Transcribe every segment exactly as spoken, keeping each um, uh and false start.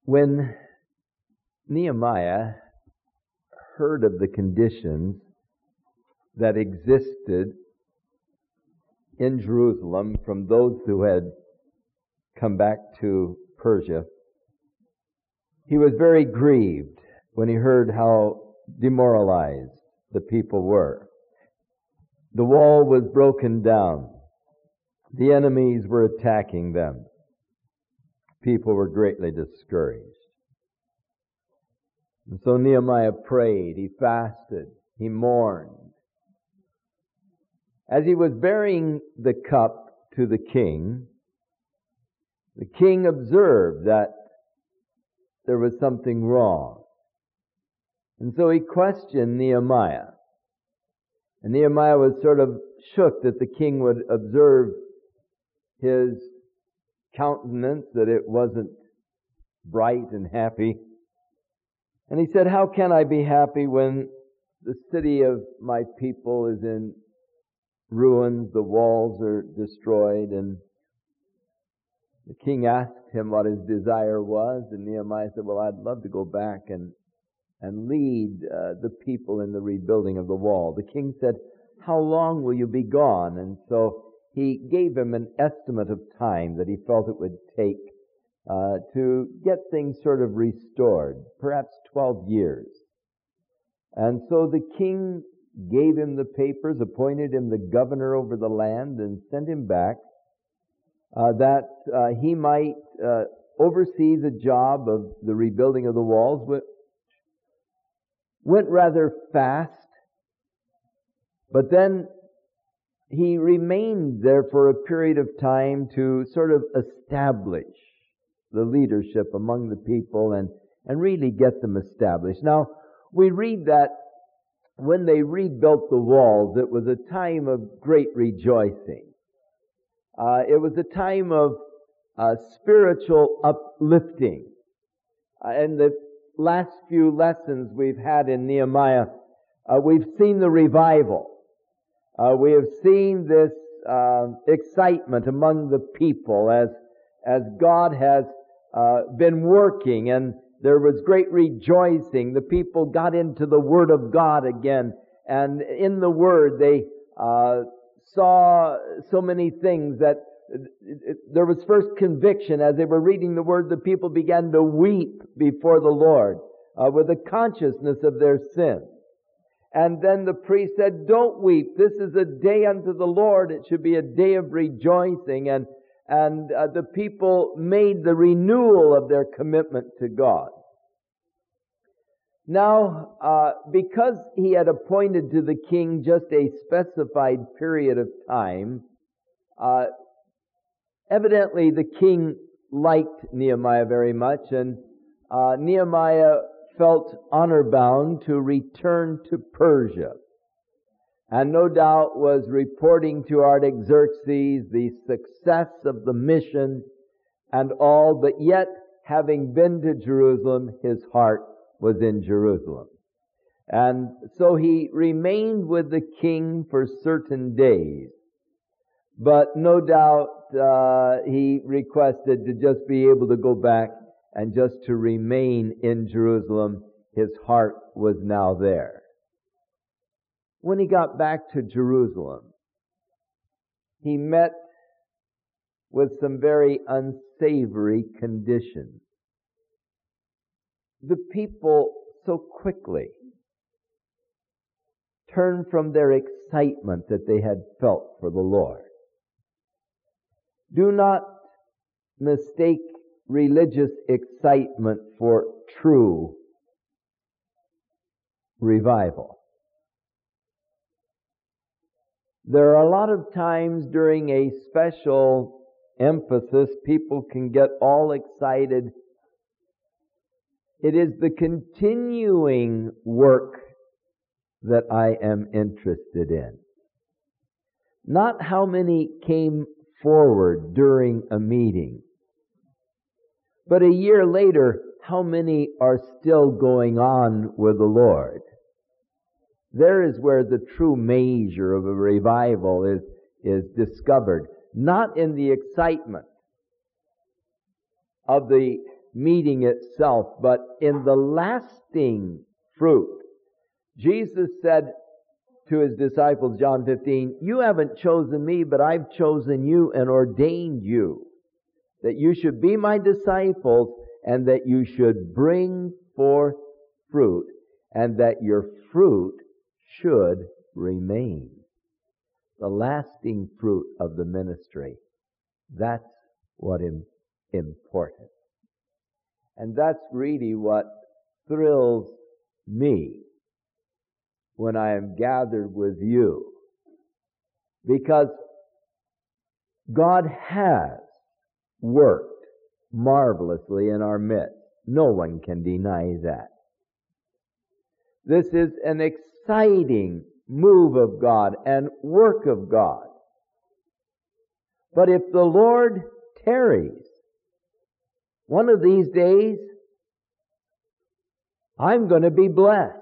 When Nehemiah heard of the conditions that existed in Jerusalem from those who had come back to Persia, he was very grieved when he heard how demoralized the people were. The wall was broken down. The enemies were attacking them. People were greatly discouraged. And so Nehemiah prayed, he fasted, he mourned. As he was bearing the cup to the king, the king observed that there was something wrong. And so he questioned Nehemiah. And Nehemiah was sort of shook that the king would observe his countenance, that it wasn't bright and happy. And he said, "How can I be happy when the city of my people is in ruins, the walls are destroyed?" And the king asked him what his desire was, and Nehemiah said, "Well, I'd love to go back and and lead uh, the people in the rebuilding of the wall." The king said, "How long will you be gone?" And so he gave him an estimate of time that he felt it would take uh, to get things sort of restored, perhaps twelve years. And so the king gave him the papers, appointed him the governor over the land, and sent him back uh, that uh, he might uh, oversee the job of the rebuilding of the walls, which went rather fast. But then he remained there for a period of time to sort of establish the leadership among the people and, and really get them established. Now, we read that when they rebuilt the walls, it was a time of great rejoicing. Uh, it was a time of uh, spiritual uplifting. Uh, and the last few lessons we've had in Nehemiah, uh, we've seen the revival. Uh, we have seen this uh, excitement among the people as as God has uh, been working, and there was great rejoicing. The people got into the Word of God again, and in the Word they uh, saw so many things that there was first conviction. As they were reading the Word, the people began to weep before the Lord uh, with a consciousness of their sin. And then the priest said, "Don't weep. This is a day unto the Lord. It should be a day of rejoicing." And and uh, the people made the renewal of their commitment to God. Now, uh, because he had appointed to the king just a specified period of time, uh, evidently the king liked Nehemiah very much, and uh, Nehemiah felt honor-bound to return to Persia, and no doubt was reporting to Artaxerxes the success of the mission and all, but yet, having been to Jerusalem, his heart was in Jerusalem. And so he remained with the king for certain days, but no doubt uh, he requested to just be able to go back and just to remain in Jerusalem. His heart was now there. When he got back to Jerusalem, he met with some very unsavory conditions. The people so quickly turned from their excitement that they had felt for the Lord. Do not mistake religious excitement for true revival. There are a lot of times during a special emphasis, people can get all excited. It is the continuing work that I am interested in. Not how many came forward during a meeting, but a year later, how many are still going on with the Lord. There is where the true measure of a revival is, is discovered. Not in the excitement of the meeting itself, but in the lasting fruit. Jesus said to his disciples, John fifteen, "You haven't chosen me, but I've chosen you and ordained you, that you should be my disciples and that you should bring forth fruit, and that your fruit should remain." The lasting fruit of the ministry. That's what is important. And that's really what thrills me when I am gathered with you. Because God has worked marvelously in our midst. No one can deny that. This is an exciting move of God and work of God. But if the Lord tarries, one of these days, I'm going to be blessed.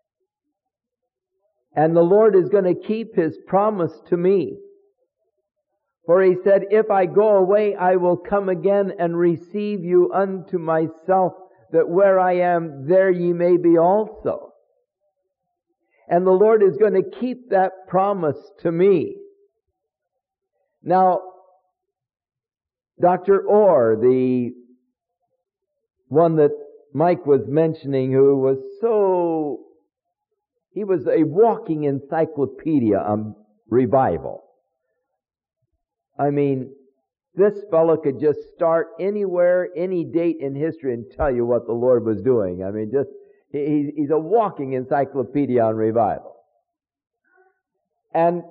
And the Lord is going to keep His promise to me. For He said, "If I go away, I will come again and receive you unto myself, that where I am, there ye may be also." And the Lord is going to keep that promise to me. Now, Doctor Orr, the one that Mike was mentioning, who was so, he was a walking encyclopedia on revival. I mean, this fellow could just start anywhere, any date in history and tell you what the Lord was doing. I mean, just, he, he's a walking encyclopedia on revival. And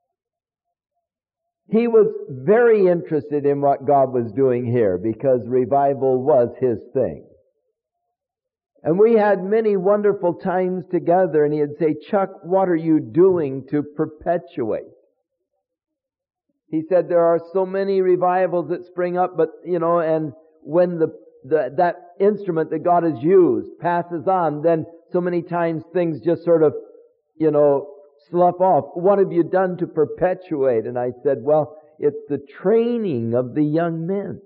he was very interested in what God was doing here, because revival was his thing. And we had many wonderful times together, and he'd say, "Chuck, what are you doing to perpetuate?" He said, "There are so many revivals that spring up, but, you know, and when the, the that instrument that God has used passes on, then so many times things just sort of, you know, slough off. What have you done to perpetuate?" And I said, "Well, it's the training of the young men."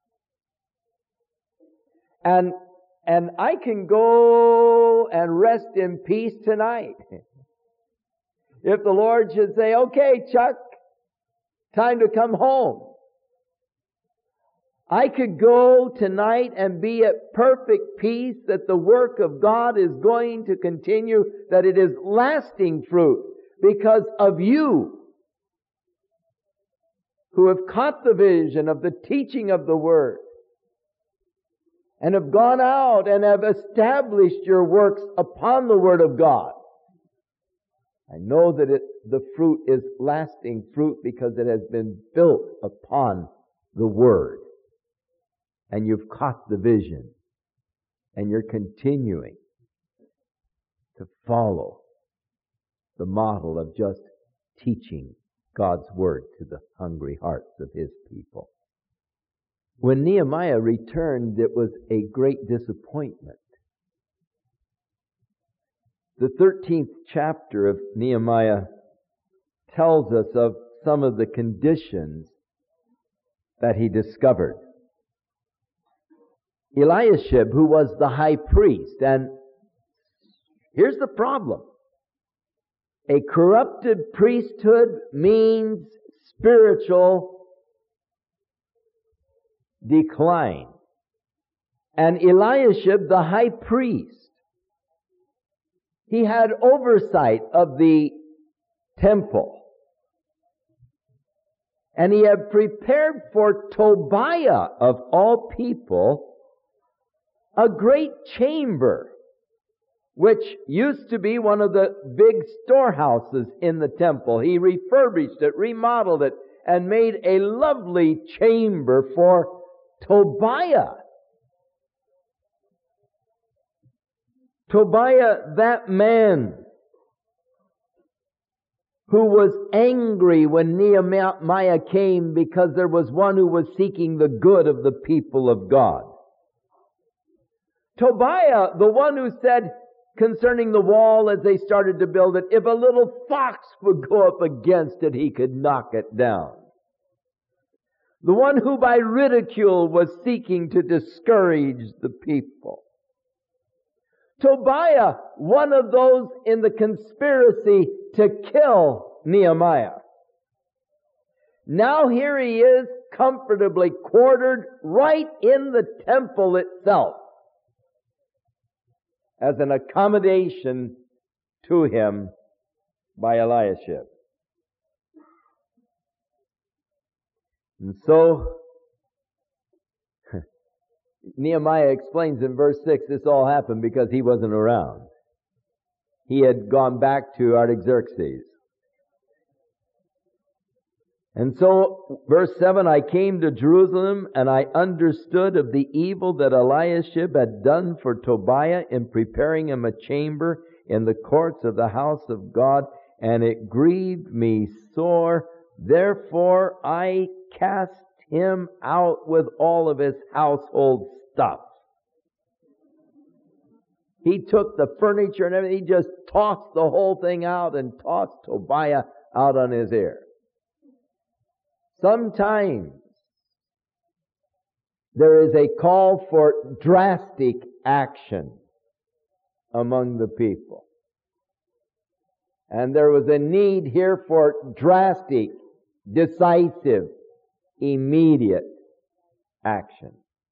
And and I can go and rest in peace tonight. If the Lord should say, "Okay, Chuck, time to come home," I could go tonight and be at perfect peace that the work of God is going to continue, that it is lasting fruit because of you who have caught the vision of the teaching of the Word and have gone out and have established your works upon the Word of God. I know that it, the fruit is lasting fruit because it has been built upon the Word. And you've caught the vision. And you're continuing to follow the model of just teaching God's Word to the hungry hearts of His people. When Nehemiah returned, it was a great disappointment. The thirteenth chapter of Nehemiah tells us of some of the conditions that he discovered. Eliashib, who was the high priest, and here's the problem. A corrupted priesthood means spiritual decline. And Eliashib, the high priest, he had oversight of the temple. And he had prepared for Tobiah, of all people, a great chamber, which used to be one of the big storehouses in the temple. He refurbished it, remodeled it, and made a lovely chamber for Tobiah. Tobiah, that man who was angry when Nehemiah came because there was one who was seeking the good of the people of God. Tobiah, the one who said concerning the wall as they started to build it, if a little fox would go up against it, he could knock it down. the one who by ridicule was seeking to discourage the people. Tobiah, one of those in the conspiracy to kill Nehemiah. Now here he is, comfortably quartered right in the temple itself, as an accommodation to him by Eliashib. And so, Nehemiah explains in verse six, this all happened because he wasn't around. He had gone back to Artaxerxes. And so, verse seven, I came to Jerusalem, and I understood of the evil that Eliashib had done for Tobiah in preparing him a chamber in the courts of the house of God, and it grieved me sore. Therefore I cast him out with all of his household stuff. He took the furniture and everything, he just tossed the whole thing out and tossed Tobiah out on his ear. Sometimes there is a call for drastic action among the people. And there was a need here for drastic, decisive, immediate action.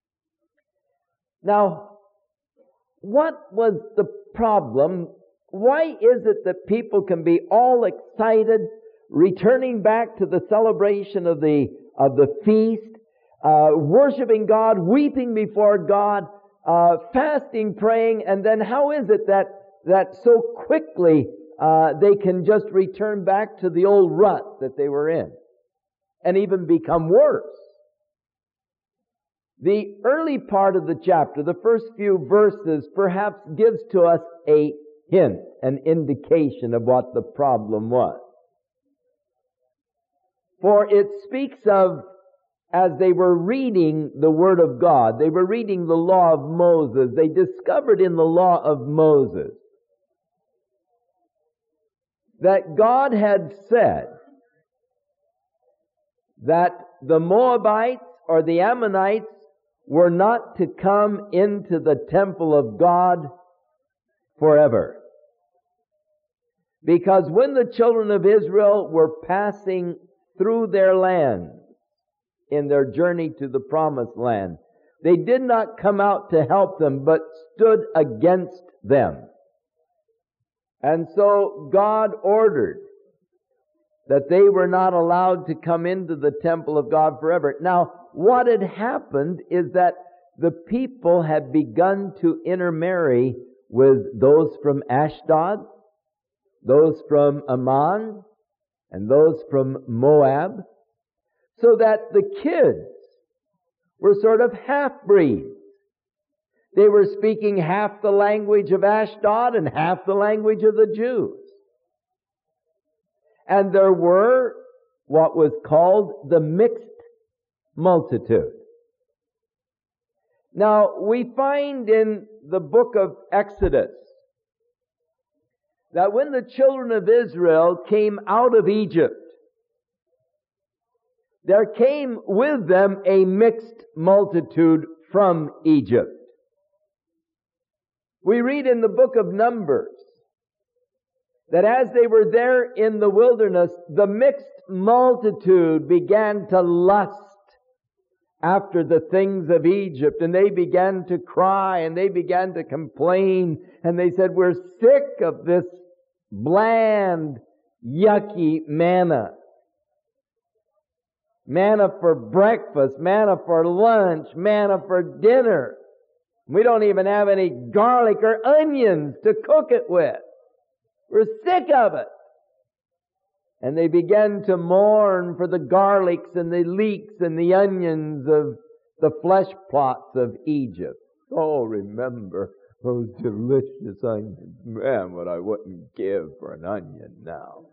Now, what was the problem? Why is it that people can be all excited, returning back to the celebration of the of the feast, uh, worshiping God, weeping before God, uh, fasting, praying, and then how is it that that so quickly uh, they can just return back to the old rut that they were in, and even become worse? The early part of the chapter, the first few verses, perhaps gives to us a hint, an indication of what the problem was. For it speaks of, as they were reading the Word of God, they were reading the law of Moses, they discovered in the law of Moses that God had said that the Moabites or the Ammonites were not to come into the temple of God forever. Because when the children of Israel were passing through their land in their journey to the promised land, they did not come out to help them, but stood against them. And so God ordered that they were not allowed to come into the temple of God forever. Now, what had happened is that the people had begun to intermarry with those from Ashdod, those from Ammon, and those from Moab, so that the kids were sort of half-breeds. They were speaking half the language of Ashdod and half the language of the Jews. And there were what was called the mixed multitude. Now, we find in the book of Exodus that when the children of Israel came out of Egypt, there came with them a mixed multitude from Egypt. We read in the book of Numbers that as they were there in the wilderness, the mixed multitude began to lust after the things of Egypt, and they began to cry, and they began to complain, and they said, we're sick of this bland, yucky manna. Manna for breakfast, manna for lunch, manna for dinner. We don't even have any garlic or onions to cook it with. We're sick of it. And they began to mourn for the garlics and the leeks and the onions of the flesh pots of Egypt. Oh, remember those delicious onions. Man, what I wouldn't give for an onion now.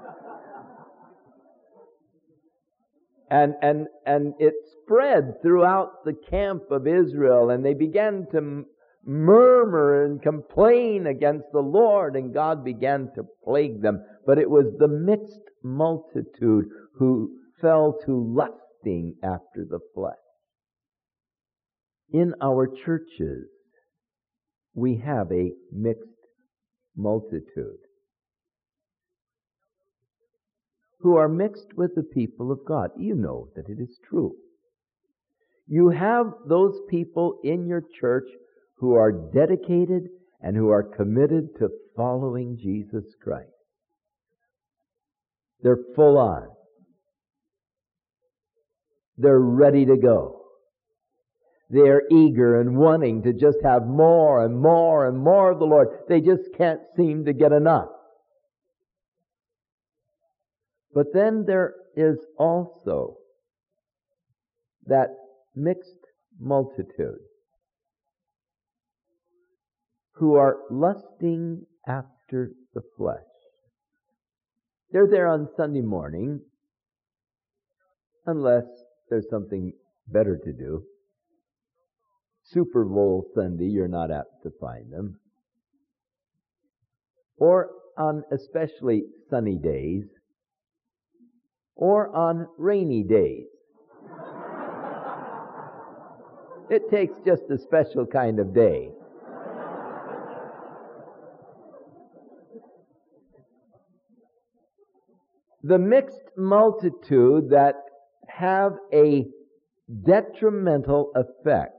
And, and, and it spread throughout the camp of Israel, and they began to murmur and complain against the Lord, and God began to plague them. But it was the mixed multitude who fell to lust lusting after the flesh. In our churches, we have a mixed multitude who are mixed with the people of God. You know that it is true. You have those people in your church who are dedicated and who are committed to following Jesus Christ. They're full on. They're ready to go. They're eager and wanting to just have more and more and more of the Lord. They just can't seem to get enough. But then there is also that mixed multitude who are lusting after the flesh. They're there on Sunday morning, unless there's something better to do. Super Bowl Sunday, you're not apt to find them. Or on especially sunny days, or on rainy days. It takes just a special kind of day. The mixed multitude that have a detrimental effect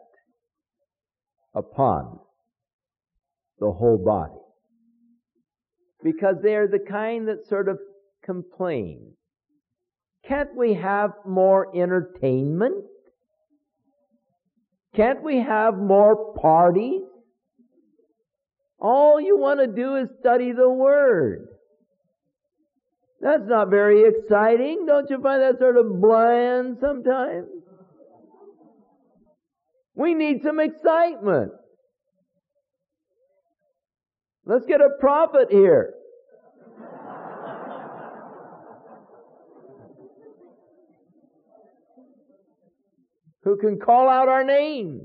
upon the whole body. Because they are the kind that sort of complain. Can't we have more entertainment? Can't we have more parties? All you want to do is study the Word. That's not very exciting. Don't you find that sort of bland sometimes? We need some excitement. Let's get a prophet here. Who can call out our names.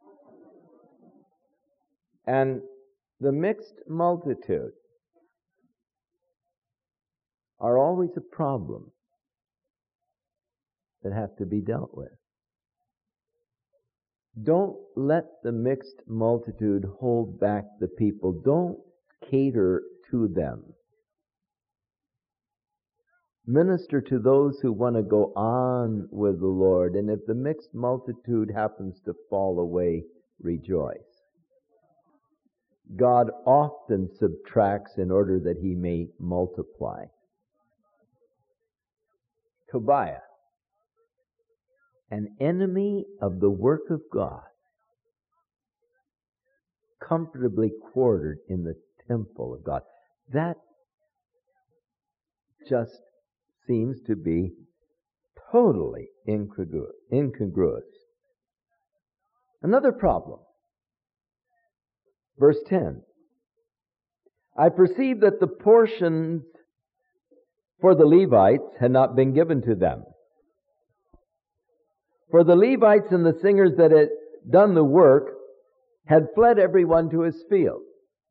And the mixed multitude are always a problem that have to be dealt with. Don't let the mixed multitude hold back the people. Don't cater to them. Minister to those who want to go on with the Lord. And if the mixed multitude happens to fall away, rejoice. God often subtracts in order that He may multiply. Tobiah, an enemy of the work of God, comfortably quartered in the temple of God. That just seems to be totally incongruous. incongruous. Another problem. Verse ten. I perceive that the portions for the Levites had not been given to them. For the Levites and the singers that had done the work had fled everyone to his field.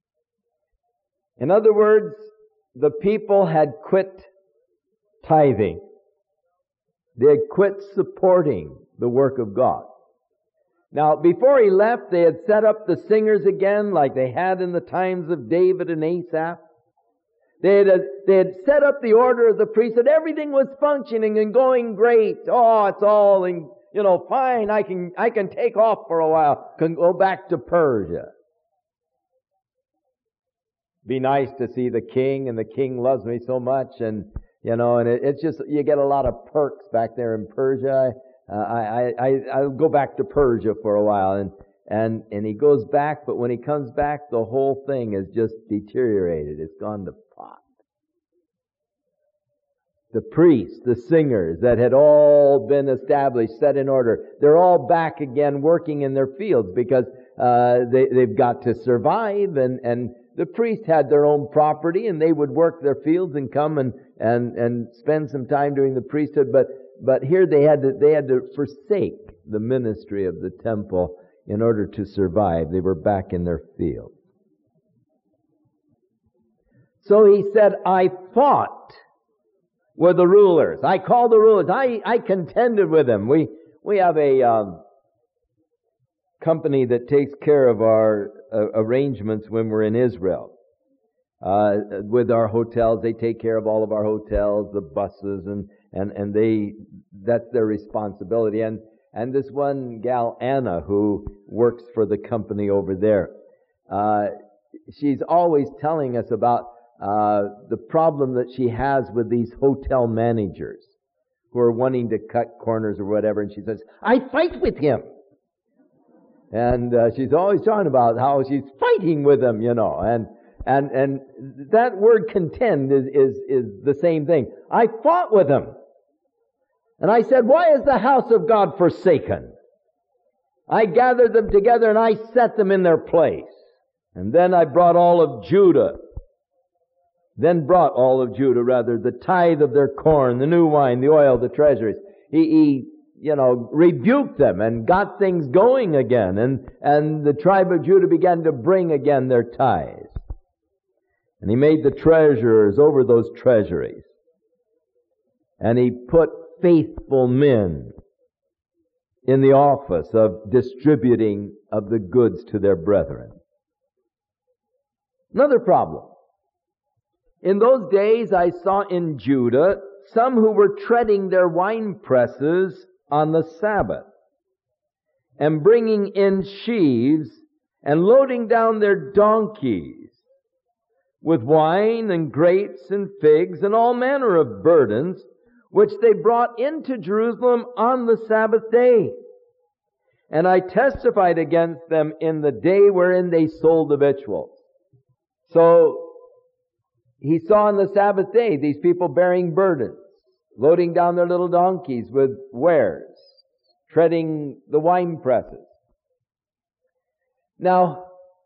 In other words, the people had quit tithing. They had quit supporting the work of God. Now, before he left, they had set up the singers again like they had in the times of David and Asaph. They had, they had set up the order of the priesthood. Everything was functioning and going great. Oh, it's all, in, you know, fine. I can, I can take off for a while. Can go back to Persia. Be nice to see the king, and the king loves me so much, and you know, and it, it's just you get a lot of perks back there in Persia. Uh, I, I, I'll go back to Persia for a while, and and and he goes back, but when he comes back, the whole thing is just deteriorated. It's gone to pot. The priests, the singers that had all been established, set in order, they're all back again working in their fields because uh, they they've got to survive, and and the priests had their own property, and they would work their fields and come and and and spend some time doing the priesthood, but. But here they had to, they had to forsake the ministry of the temple in order to survive. They were back in their field. So he said, I fought. with the rulers. I called the rulers. I, I contended with them. We, we have a um, company that takes care of our uh, arrangements when we're in Israel. Uh, with our hotels, they take care of all of our hotels, the buses, and, and, and they, that's their responsibility. And, and this one gal, Anna, who works for the company over there, uh, she's always telling us about, uh, the problem that she has with these hotel managers who are wanting to cut corners or whatever. And she says, I fight with him. And, uh, she's always talking about how she's fighting with him, you know, and, And and that word contend is, is, is the same thing. I fought with them. And I said, why is the house of God forsaken? I gathered them together and I set them in their place. And then I brought all of Judah. Then brought all of Judah, rather, the tithe of their corn, the new wine, the oil, the treasuries. He, he you know, rebuked them and got things going again. And, and the tribe of Judah began to bring again their tithes. And he made the treasurers over those treasuries. And he put faithful men in the office of distributing of the goods to their brethren. Another problem. In those days I saw in Judah some who were treading their wine presses on the Sabbath, and bringing in sheaves, and loading down their donkeys with wine and grapes and figs and all manner of burdens, which they brought into Jerusalem on the Sabbath day. And I testified against them in the day wherein they sold the victuals. So he saw on the Sabbath day these people bearing burdens, loading down their little donkeys with wares, treading the wine presses. Now,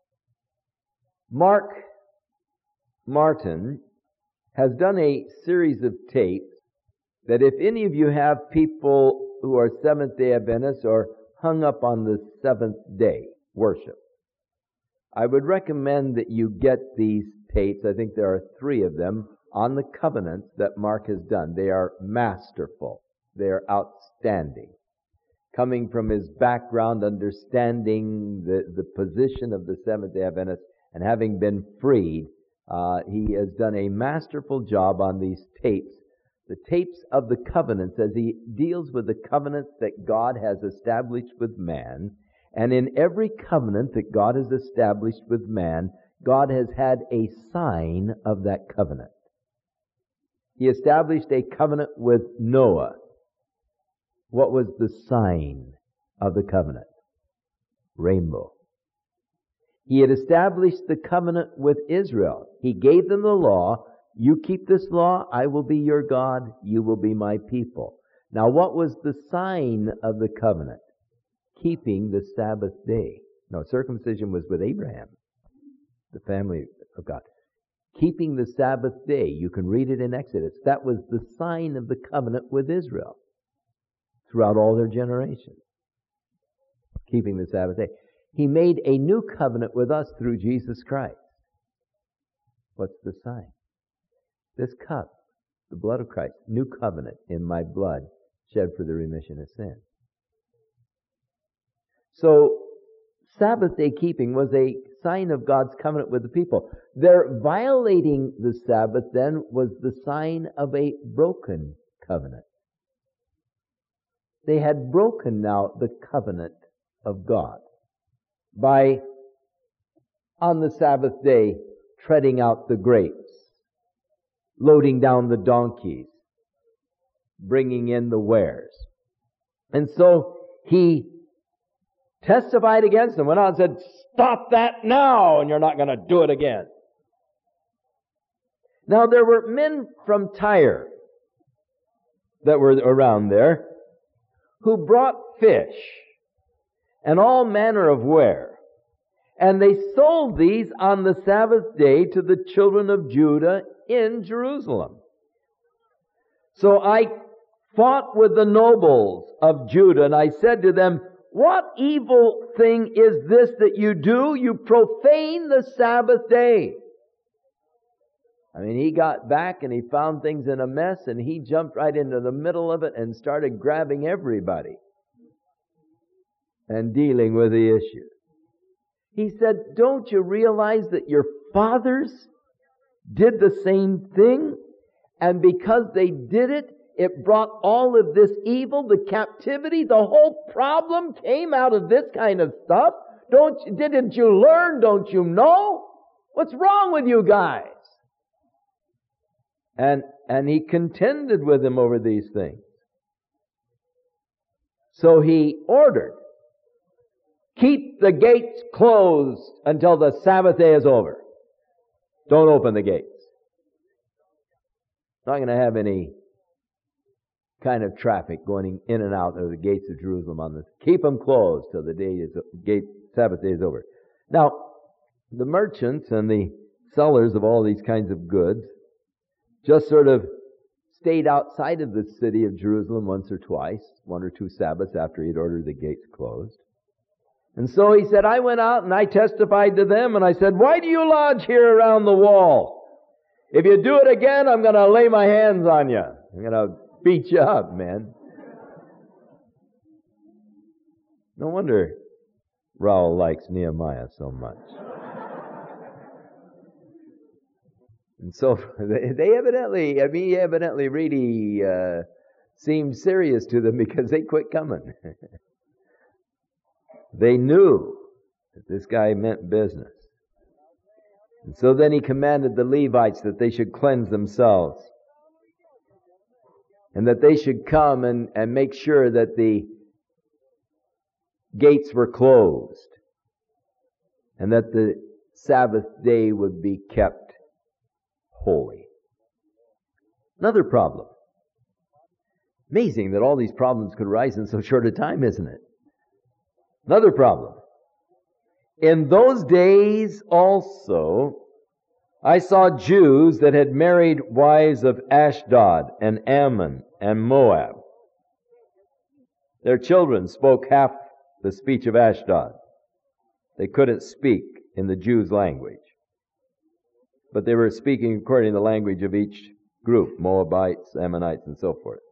Mark Martin has done a series of tapes that if any of you have people who are Seventh-day Adventists or hung up on the seventh day worship, I would recommend that you get these tapes. I think there are three of them on the covenants that Mark has done. They are masterful. They are outstanding. Coming from his background, understanding the, the position of the Seventh-day Adventists, and having been freed, Uh, he has done a masterful job on these tapes, the tapes of the covenants, as he deals with the covenants that God has established with man. And in every covenant that God has established with man, God has had a sign of that covenant. He established a covenant with Noah. What was the sign of the covenant? Rainbow. He had established the covenant with Israel. He gave them the law. You keep this law, I will be your God, you will be my people. Now, what was the sign of the covenant? Keeping the Sabbath day. No, circumcision was with Abraham, the family of God. Keeping the Sabbath day, you can read it in Exodus. That was the sign of the covenant with Israel throughout all their generations. Keeping the Sabbath day. He made a new covenant with us through Jesus Christ. What's the sign? This cup, the blood of Christ, new covenant in my blood, shed for the remission of sin. So, Sabbath day keeping was a sign of God's covenant with the people. Their violating the Sabbath then was the sign of a broken covenant. They had broken now the covenant of God by, on the Sabbath day, treading out the grapes, loading down the donkeys, bringing in the wares. And so he testified against them, went out and said, stop that now, and you're not going to do it again. Now there were men from Tyre that were around there who brought fish and all manner of ware, and they sold these on the Sabbath day to the children of Judah in Jerusalem. So I fought with the nobles of Judah, and I said to them, what evil thing is this that you do? You profane the Sabbath day. I mean, he got back and he found things in a mess, and he jumped right into the middle of it and started grabbing everybody and dealing with the issue. He said, don't you realize that your fathers did the same thing? And because they did it, it brought all of this evil, the captivity, the whole problem came out of this kind of stuff. Don't you, didn't you learn? Don't you know? What's wrong with you guys? And, and he contended with him over these things. So he ordered, keep the gates closed until the Sabbath day is over. Don't open the gates. Not going to have any kind of traffic going in and out of the gates of Jerusalem on this. Keep them closed till the day is gate Sabbath day is over. Now, the merchants and the sellers of all these kinds of goods just sort of stayed outside of the city of Jerusalem once or twice, one or two Sabbaths after he'd ordered the gates closed. And so he said, I went out and I testified to them, and I said, why do you lodge here around the wall? If you do it again, I'm going to lay my hands on you. I'm going to beat you up, man. No wonder Raoul likes Nehemiah so much. And so they, they evidently, I mean, he evidently really uh, seemed serious to them because they quit coming. They knew that this guy meant business. And so then he commanded the Levites that they should cleanse themselves, and that they should come and, and make sure that the gates were closed, and that the Sabbath day would be kept holy. Another problem. Amazing that all these problems could arise in so short a time, isn't it? Another problem. In those days also, I saw Jews that had married wives of Ashdod and Ammon and Moab. Their children spoke half the speech of Ashdod. They couldn't speak in the Jews' language, but they were speaking according to the language of each group, Moabites, Ammonites, and so forth.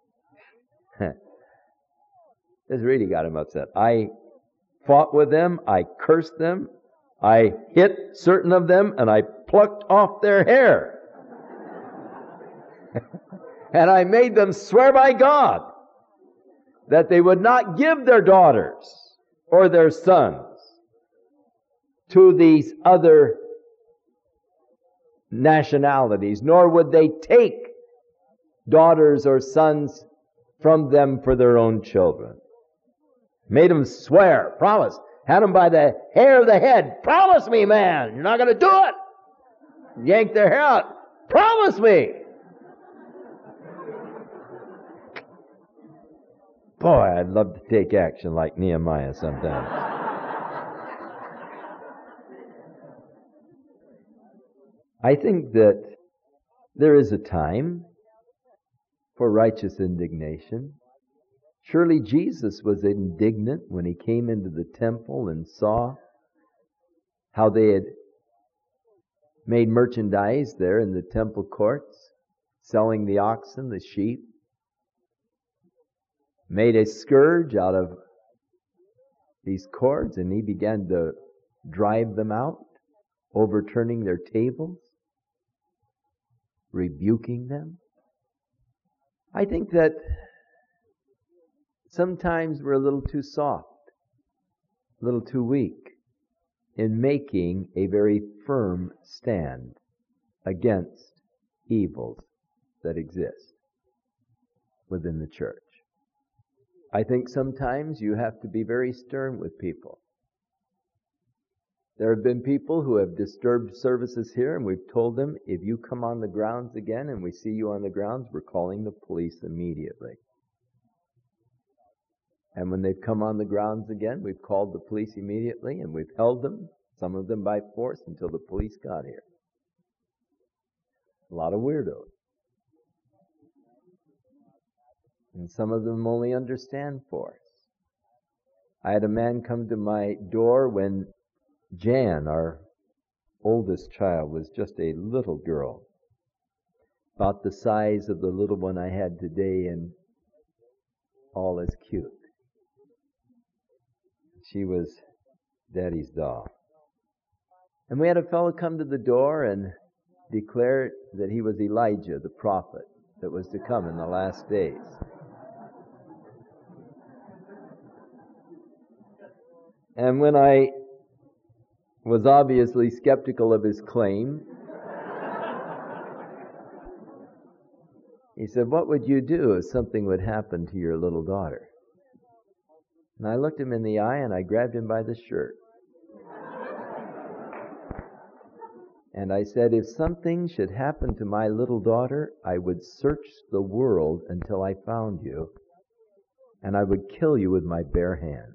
This really got him upset. I fought with them, I cursed them, I hit certain of them, and I plucked off their hair. And I made them swear by God that they would not give their daughters or their sons to these other nationalities, nor would they take daughters or sons from them for their own children. Made them swear, promise. Had them by the hair of the head. Promise me, man, you're not going to do it. Yank their hair out. Promise me. Boy, I'd love to take action like Nehemiah sometime. I think that there is a time for righteous indignation. Surely Jesus was indignant when he came into the temple and saw how they had made merchandise there in the temple courts, selling the oxen, the sheep, made a scourge out of these cords, and he began to drive them out, overturning their tables, rebuking them. I think that sometimes we're a little too soft, a little too weak in making a very firm stand against evils that exist within the church. I think sometimes you have to be very stern with people. There have been people who have disturbed services here, and we've told them, if you come on the grounds again and we see you on the grounds, we're calling the police immediately. And when they've come on the grounds again, we've called the police immediately, and we've held them, some of them by force, until the police got here. A lot of weirdos. And some of them only understand force. I had a man come to my door when Jan, our oldest child, was just a little girl. about the size of the little one I had today, and all as cute. She was Daddy's doll. And we had a fellow come to the door and declare that he was Elijah, the prophet that was to come in the last days. And when I was obviously skeptical of his claim, he said, "What would you do if something would happen to your little daughter?" And I looked him in the eye and I grabbed him by the shirt. And I said, "If something should happen to my little daughter, I would search the world until I found you, and I would kill you with my bare hands."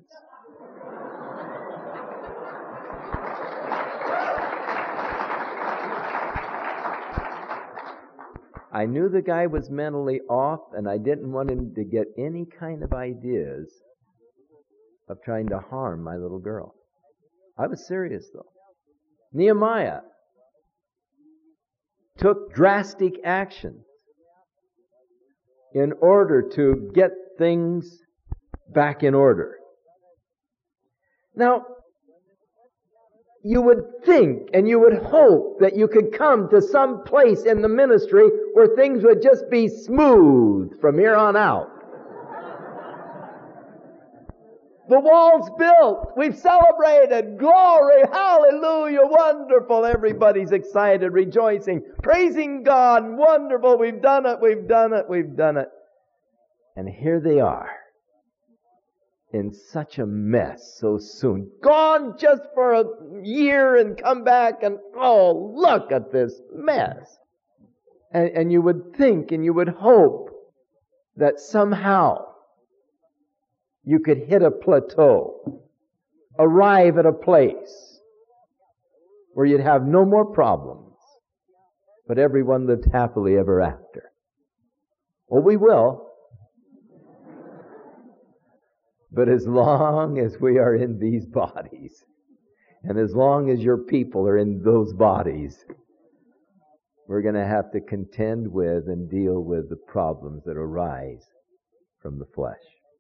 I knew the guy was mentally off, and I didn't want him to get any kind of ideas of trying to harm my little girl. I was serious, though. Nehemiah took drastic action in order to get things back in order. Now, you would think and you would hope that you could come to some place in the ministry where things would just be smooth from here on out. The wall's built. We've celebrated. Glory. Hallelujah. Wonderful. Everybody's excited, rejoicing, praising God. Wonderful. We've done it. We've done it. We've done it. And here they are in such a mess so soon. Gone just for a year and come back and, oh, look at this mess. And, and you would think and you would hope that somehow you could hit a plateau, arrive at a place where you'd have no more problems, but everyone lived happily ever after. Well, we will. But as long as we are in these bodies, and as long as your people are in those bodies, we're going to have to contend with and deal with the problems that arise from the flesh.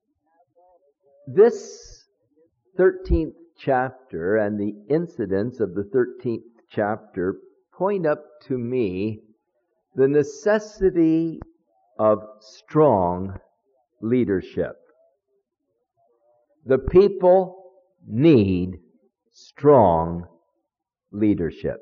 This thirteenth chapter and the incidents of the thirteenth chapter point up to me the necessity of strong leadership. The people need strong leadership.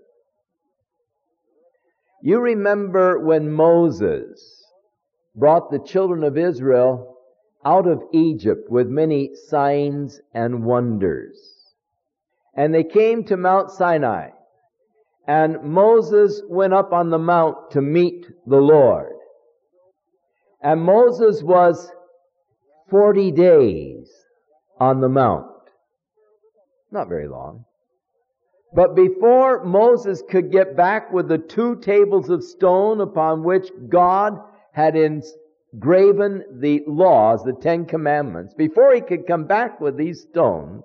You remember when Moses brought the children of Israel out of Egypt with many signs and wonders. And they came to Mount Sinai. And Moses went up on the mount to meet the Lord. And Moses was forty days on the mount. Not very long. But before Moses could get back with the two tables of stone upon which God had engraven the laws, the Ten Commandments, before he could come back with these stones,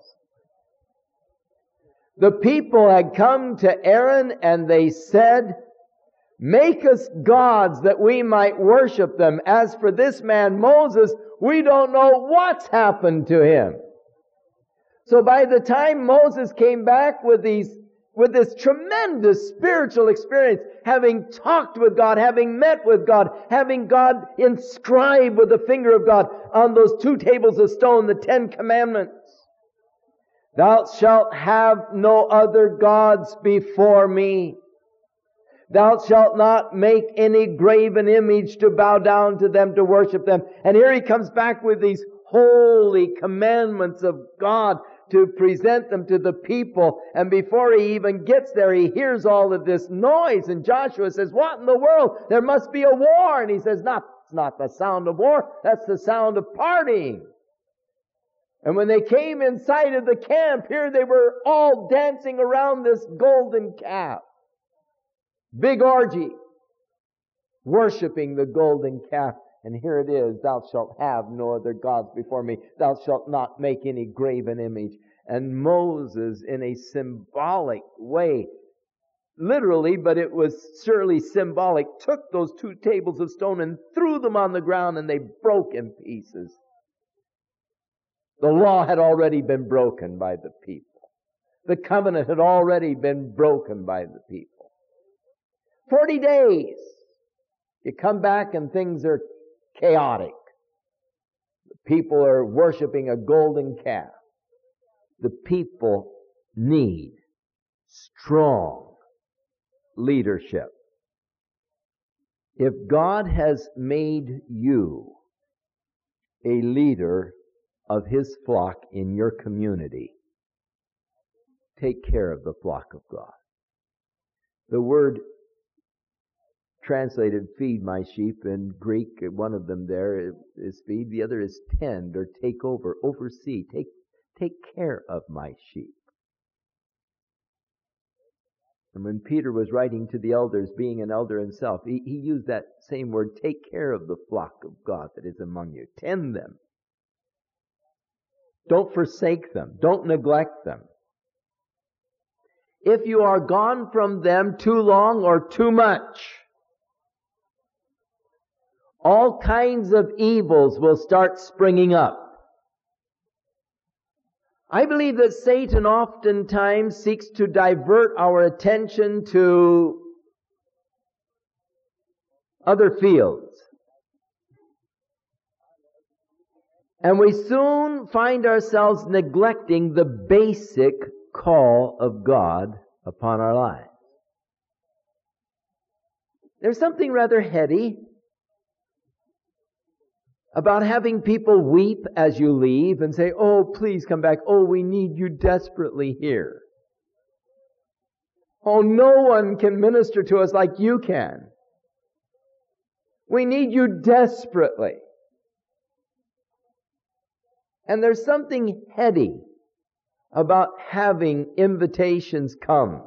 the people had come to Aaron and they said, "Make us gods that we might worship them. As for this man Moses, we don't know what's happened to him." So by the time Moses came back with these, with this tremendous spiritual experience, having talked with God, having met with God, having God inscribed with the finger of God on those two tables of stone, the Ten Commandments, "Thou shalt have no other gods before me. Thou shalt not make any graven image to bow down to them, to worship them." And here he comes back with these holy commandments of God to present them to the people. And before he even gets there, he hears all of this noise. And Joshua says, "What in the world? There must be a war." And he says, "No, it's not the sound of war. That's the sound of partying." And when they came in sight of the camp, here they were all dancing around this golden calf. Big orgy, worshiping the golden calf. And here it is, "Thou shalt have no other gods before me. Thou shalt not make any graven image." And Moses, in a symbolic way, literally, but it was surely symbolic, took those two tables of stone and threw them on the ground, and they broke in pieces. The law had already been broken by the people. The covenant had already been broken by the people. Forty days. You come back and things are chaotic. The people are worshiping a golden calf. The people need strong leadership. If God has made you a leader of His flock in your community, take care of the flock of God. The word translated feed my sheep in Greek, one of them there is feed, the other is tend or take over, oversee, take, take care of my sheep. And when Peter was writing to the elders, being an elder himself, he, he used that same word, take care of the flock of God that is among you. Tend them. Don't forsake them. Don't neglect them. If you are gone from them too long or too much, all kinds of evils will start springing up. I believe that Satan oftentimes seeks to divert our attention to other fields. And we soon find ourselves neglecting the basic call of God upon our lives. There's something rather heady about having people weep as you leave and say, oh, please come back. Oh, we need you desperately here. Oh, no one can minister to us like you can. We need you desperately. And there's something heady about having invitations come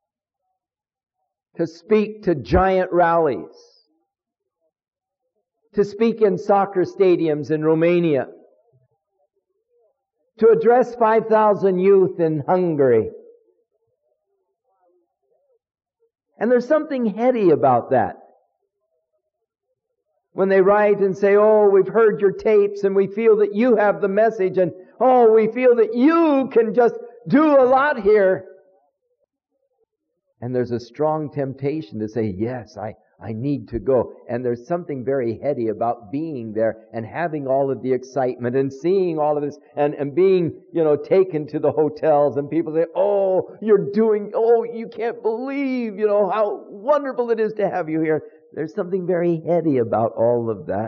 to speak to giant rallies, to speak in soccer stadiums in Romania, to address five thousand youth in Hungary. And there's something heady about that. When they write and say, oh, we've heard your tapes and we feel that you have the message, and oh, we feel that you can just do a lot here. And there's a strong temptation to say, yes, I, I need to go. And there's something very heady about being there and having all of the excitement and seeing all of this and, and being, you know, taken to the hotels, and people say, oh, you're doing, oh, you can't believe, you know, how wonderful it is to have you here. There's something very heady about all of that.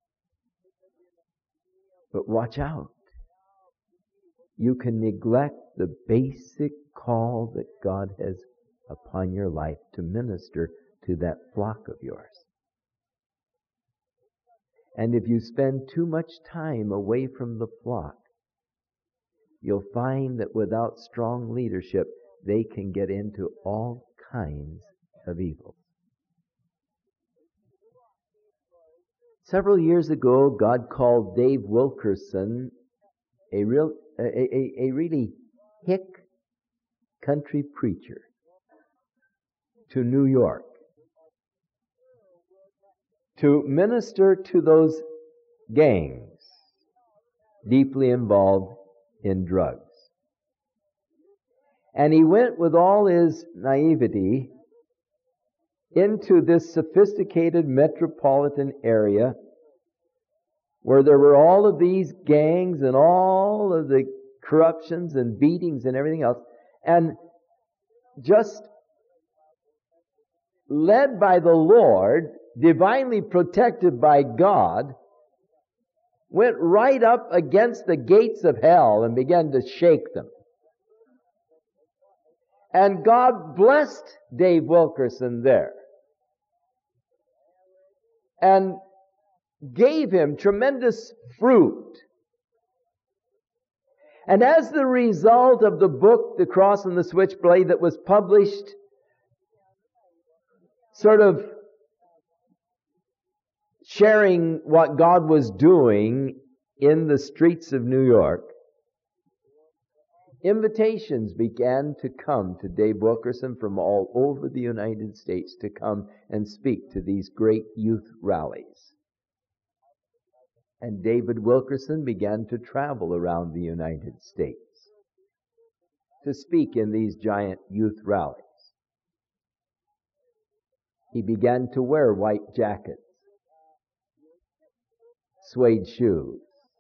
But watch out. You can neglect the basic call that God has upon your life to minister to that flock of yours. And if you spend too much time away from the flock, you'll find that without strong leadership, they can get into all kinds of evil. Several years ago, God called Dave Wilkerson, a real, a, a, a really hick country preacher, to New York to minister to those gangs deeply involved in drugs. And he went with all his naivety into this sophisticated metropolitan area where there were all of these gangs and all of the corruptions and beatings and everything else, and just led by the Lord, divinely protected by God, went right up against the gates of hell and began to shake them. And God blessed Dave Wilkerson there and gave him tremendous fruit. And as the result of the book, The Cross and the Switchblade, that was published sort of sharing what God was doing in the streets of New York, invitations began to come to Dave Wilkerson from all over the United States to come and speak to these great youth rallies. And David Wilkerson began to travel around the United States to speak in these giant youth rallies. He began to wear white jackets, suede shoes,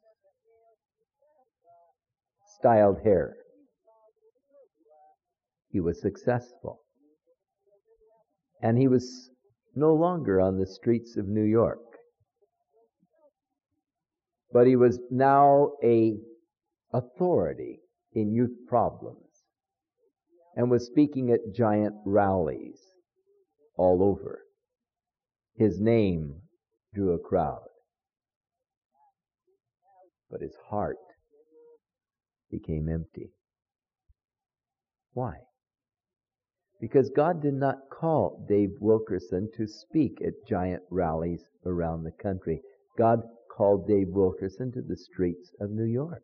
styled hair. He was successful. And he was no longer on the streets of New York. But he was now a authority in youth problems and was speaking at giant rallies all over. His name drew a crowd. But his heart became empty. Why? Because God did not call Dave Wilkerson to speak at giant rallies around the country. God called Dave Wilkerson to the streets of New York.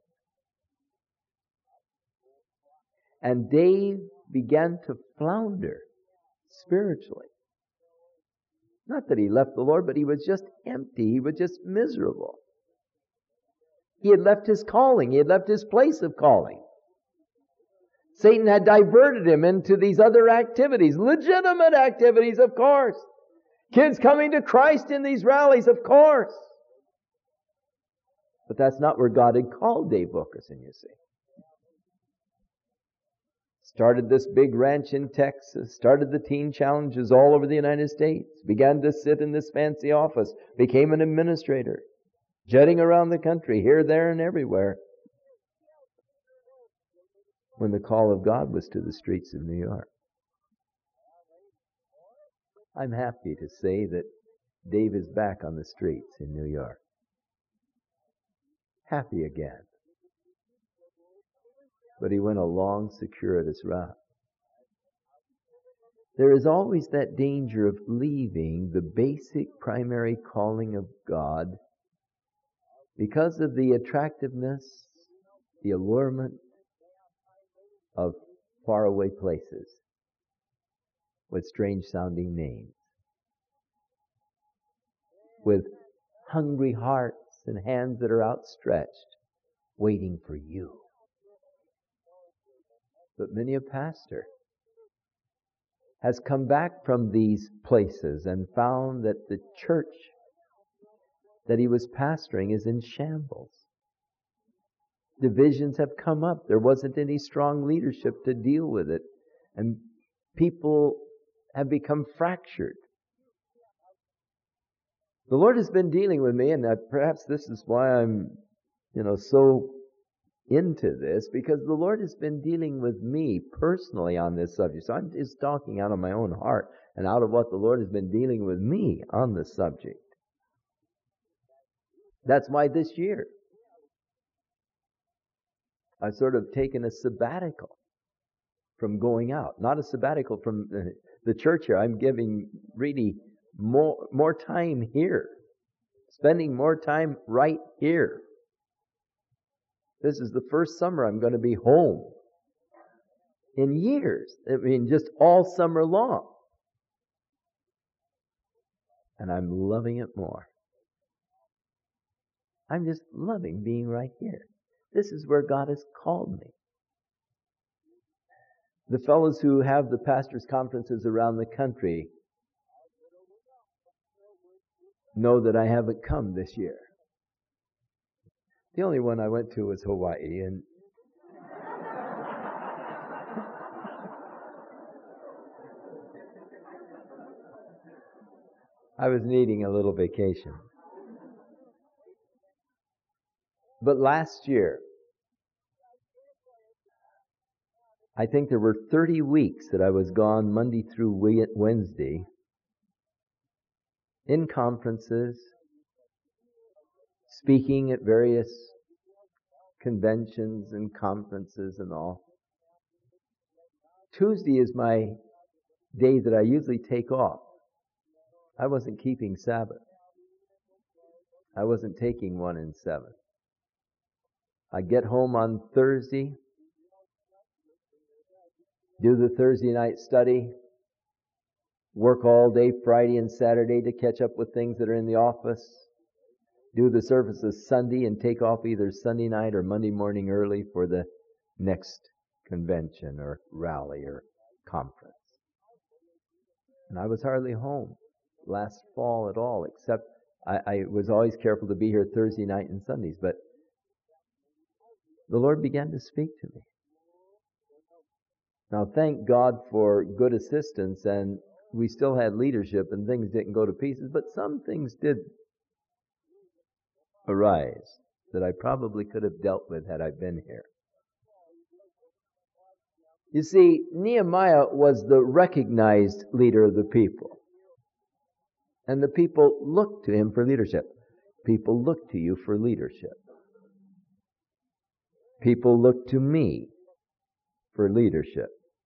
And Dave began to flounder spiritually. Not that he left the Lord, but he was just empty. He was just miserable. He had left his calling. He had left his place of calling. Satan had diverted him into these other activities, legitimate activities, of course. Kids coming to Christ in these rallies, of course. But that's not where God had called Dave Wilkerson, you see. Started this big ranch in Texas, started the teen challenges all over the United States, began to sit in this fancy office, became an administrator, jetting around the country, here, there, and everywhere, when the call of God was to the streets of New York. I'm happy to say that Dave is back on the streets in New York. Happy again. But he went a long, circuitous route. There is always that danger of leaving the basic primary calling of God because of the attractiveness, the allurement of faraway places with strange sounding names, with hungry hearts and hands that are outstretched, waiting for you. But many a pastor has come back from these places and found that the church that he was pastoring is in shambles. Divisions have come up. There wasn't any strong leadership to deal with it. And people have become fractured. The Lord has been dealing with me, and perhaps this is why I'm, you know, so into this, because the Lord has been dealing with me personally on this subject. So I'm just talking out of my own heart and out of what the Lord has been dealing with me on the subject. That's why this year I've sort of taken a sabbatical from going out. Not a sabbatical from the church here. I'm giving really more, more time here. Spending more time right here. This is the first summer I'm going to be home in years. I mean, just all summer long. And I'm loving it more. I'm just loving being right here. This is where God has called me. The fellows who have the pastors' conferences around the country know that I haven't come this year. The only one I went to was Hawaii, and I was needing a little vacation. But last year, I think there were thirty weeks that I was gone Monday through Wednesday in conferences, speaking at various conventions and conferences and all. Tuesday is my day that I usually take off. I wasn't keeping Sabbath. I wasn't taking one in seven. I get home on Thursday, do the Thursday night study, work all day Friday and Saturday to catch up with things that are in the office, do the services Sunday and take off either Sunday night or Monday morning early for the next convention or rally or conference. And I was hardly home last fall at all, except I, I was always careful to be here Thursday night and Sundays, but the Lord began to speak to me. Now, thank God for good assistance, and we still had leadership, and things didn't go to pieces, but some things did arise that I probably could have dealt with had I been here. You see, Nehemiah was the recognized leader of the people. And the people looked to him for leadership. People look to you for leadership. People look to me for leadership.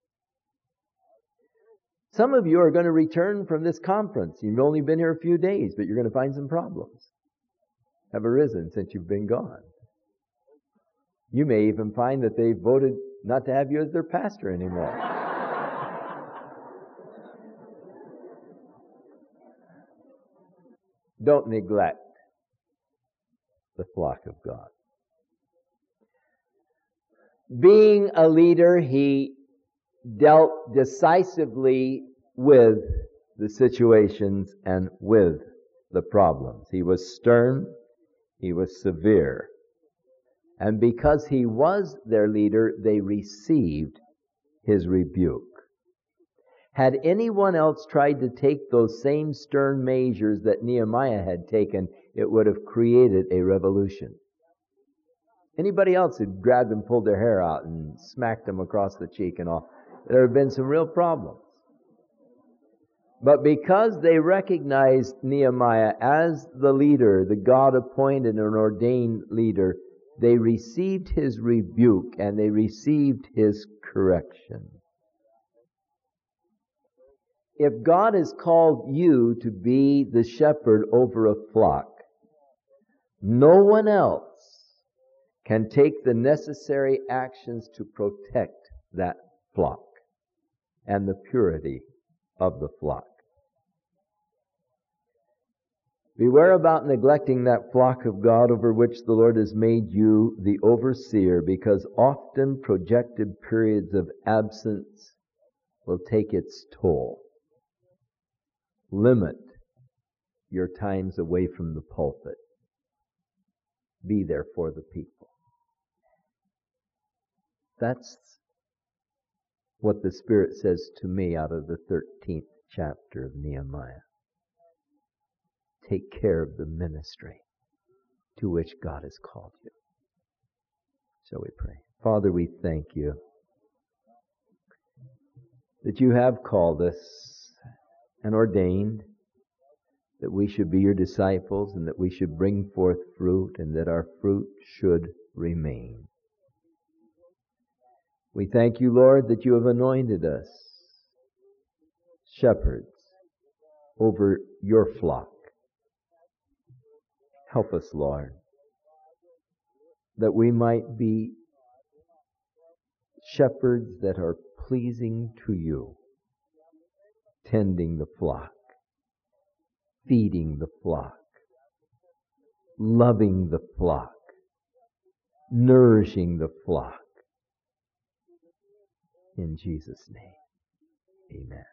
Some of you are going to return from this conference. You've only been here a few days, but you're going to find some problems have arisen since you've been gone. You may even find that they voted not to have you as their pastor anymore. Don't neglect the flock of God. Being a leader, he dealt decisively with the situations and with the problems. He was stern. He was severe. And because he was their leader, they received his rebuke. Had anyone else tried to take those same stern measures that Nehemiah had taken, it would have created a revolution. Anybody else had grabbed and pulled their hair out and smacked them across the cheek and all, there have been some real problems. But because they recognized Nehemiah as the leader, the God-appointed and ordained leader, they received his rebuke and they received his correction. If God has called you to be the shepherd over a flock, no one else can take the necessary actions to protect that flock and the purity of the flock. Beware about neglecting that flock of God over which the Lord has made you the overseer, because often projected periods of absence will take its toll. Limit your times away from the pulpit. Be there for the people. That's what the Spirit says to me out of the thirteenth chapter of Nehemiah. Take care of the ministry to which God has called you. Shall we pray? Father, we thank you that you have called us and ordained that we should be your disciples and that we should bring forth fruit and that our fruit should remain. We thank you, Lord, that you have anointed us shepherds over your flock. Help us, Lord, that we might be shepherds that are pleasing to you, tending the flock, feeding the flock, loving the flock, nourishing the flock. In Jesus' name, amen.